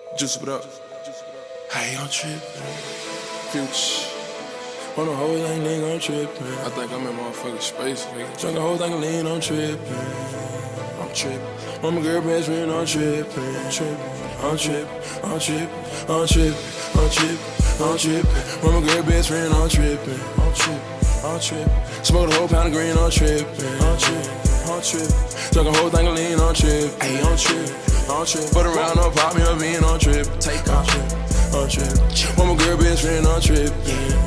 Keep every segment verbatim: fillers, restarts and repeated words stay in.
Juice it up. Hey, I'm trippin'. Future. On the whole thing, nigga, I'm trippin'. I think I'm in motherfucking space, nigga. Drink a whole thing of lean, I'm trippin'. I'm trippin'. On my girl best friend, I'm trippin'. I'm trippin'. I'm trippin'. I'm trippin'. I'm trippin'. I'm trippin'. I'm trippin'. On my girl best friend, I'm trippin'. I'm trippin'. I'm trippin'. Smoke a whole pound of green, I'm trippin'. I'm trippin'. I'm trippin'. Drink a whole thing of lean, I'm trippin'. Ayy, I'm trippin'. I'm trippin'. Put around, up, pop me a bean, I'm trippin'. Take off. I'm trippin'. On my girl best friend, I'm trippin'.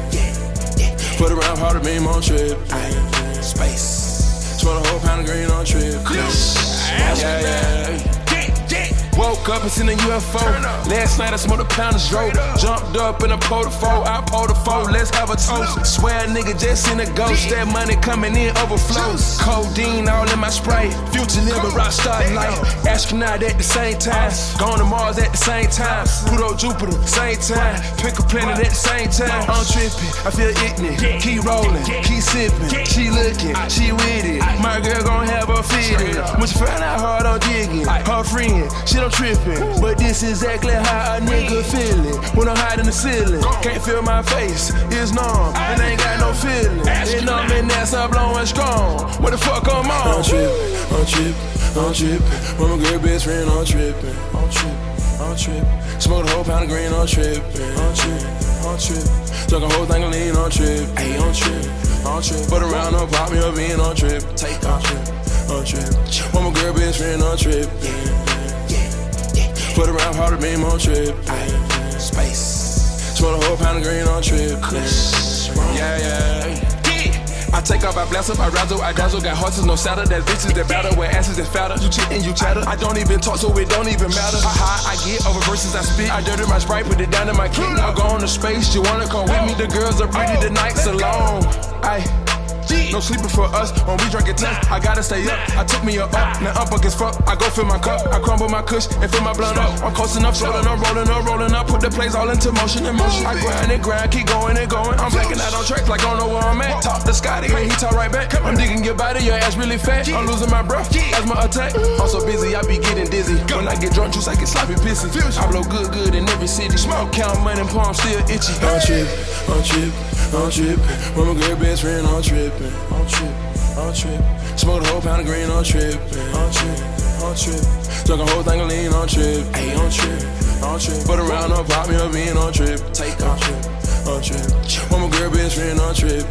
Put around hard to be on trip. Aye. Space. Smoke a whole pound of green on trip. Yeah, yeah, yeah. Woke up and seen a U F O. Last night I smoked a pound of stroke. Jumped up in a portafo. I pulled a four. Let's have a toast. Swear a nigga just seen a ghost. That money coming in overflows. Codeine all in my Sprite. Future living rock star life. Astronaut at the same time. Going to Mars at the same time. Pluto, Jupiter, same time. Pick a planet at the same time. I'm tripping. I feel ignorant. Keep rolling. Keep sipping. She looking. She with it. My girl gon' have her feeling. When she find out hard I'm digging. Her friend. She don't trippin', but this exactly how a nigga feelin'. When I'm hiding the ceiling, can't feel my face, it's numb, and ain't got no feeling. It's numb and that's I'm blowing strong. What the fuck I'm on? I'm trippin', I'm trippin', I'm trippin'. When my girl best friend, I'm trippin', I'm trippin', I'm trippin'. Smoke a whole pound of green, I'm trippin', I'm trippin', I'm trippin'. Drink a whole thing of lean, I'm trippin', ayy, I'm trippin', I'm trippin'. Put around, up, pop me a bean, I'm trippin', take off, I'm trippin'. When my girl best friend, I'm trippin'. Put around hard to beam on trip. Aye. Space. Smoke a whole pound of green on trip. Yeah, yeah. Yeah. I take off, I blast up, I razzle, I dazzle. Got horses, no saddle. That's bitches that battle with asses that fatter. You cheat and you chatter. I don't even talk, so it don't even matter. How high I get over verses I spit. I dirty my Sprite, put it down in my kit. Now go on to space. You wanna come with me? The girls are pretty, the nights are long. Aye. No sleeping for us, when we drink it tough, I gotta stay up, I took me a up, now up against fuck, I go fill my cup, I crumble my kush, and fill my blunt up, I'm coasting up, rolling up, rolling up, rolling up, put the plays all into motion and motion, I grind and grind, keep going and going, I'm blacking out on tracks like I don't know where I'm at, talk to Scotty, and he talk right back, I'm digging your body, your ass really fat, I'm losing my breath, that's my attack, I'm so busy, I be getting dizzy, when I get drunk, juice, I get sloppy pissy, I blow good, good in every city, smoke, count money, palm still itchy, I'm trippin', I'm trippin'. I'm trippin', when my girl best friend, I'm trippin', I'm trippin', I'm trippin'. Smoke a whole pound of green, I'm trippin', I'm trippin', I'm trippin'. Drink a whole thing of lean, I'm trippin', ayy, I'm trippin', I'm trippin'. Put around, up, pop me a bean, I'm trippin', take off, I'm trippin'. When my girl best friend, I'm trippin',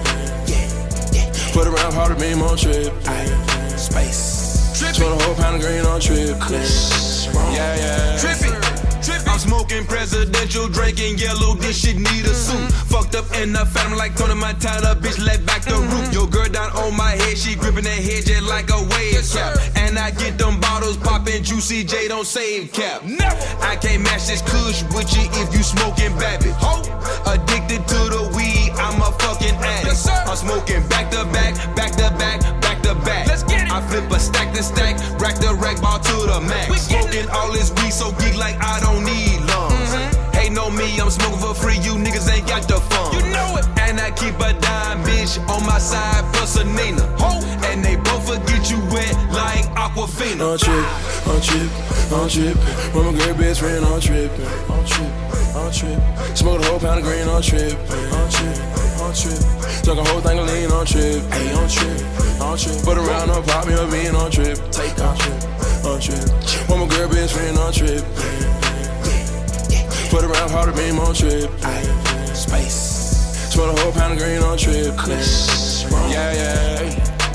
put around, hard to beam, I'm trippin', ayy, space. Smoke a whole pound of green, I'm trippin', yeah, yeah. Trippin'. I'm smoking presidential, drinking yellow, this shit need a suit. Fucked up in the family like Tony Montana, bitch let back the roof. Your girl down on my head, she gripping that head just like a wave cap. And I get them bottles popping, Juicy J don't save cap. I can't match this kush with you if you smoking Babbitt. Addicted to the weed, I'm a fucking addict. I'm smoking back to back, back to back, back to back. I flip a stack to stack, rack the rack ball to the max. Smoking all this weed so geek like I don't need lungs. Mm-hmm. Hating on me, I'm smoking for free, you niggas ain't got the fun. You know it. And I keep a dime bitch on my side plus a Nina. Ho. And they both forget you wet like Aquafina. I'm trippin', I'm trippin', I'm trippin'. When my girl best friend, I'm trippin', I'm trippin', I'm trippin'. Smoke a whole pound of green, I'm trippin', I'm trippin', I'm trippin'. Drink a whole thing of lean, I'm trippin', ayy, I'm trippin', I'm trippin'. Put around, up, pop me a bean, I'm trippin', take off, I'm trippin'. When my girl best friend, I'm trippin'. Put around hard to beam on trip. Aye. Space. Smoke a whole pound of green on trip. Yeah, yeah.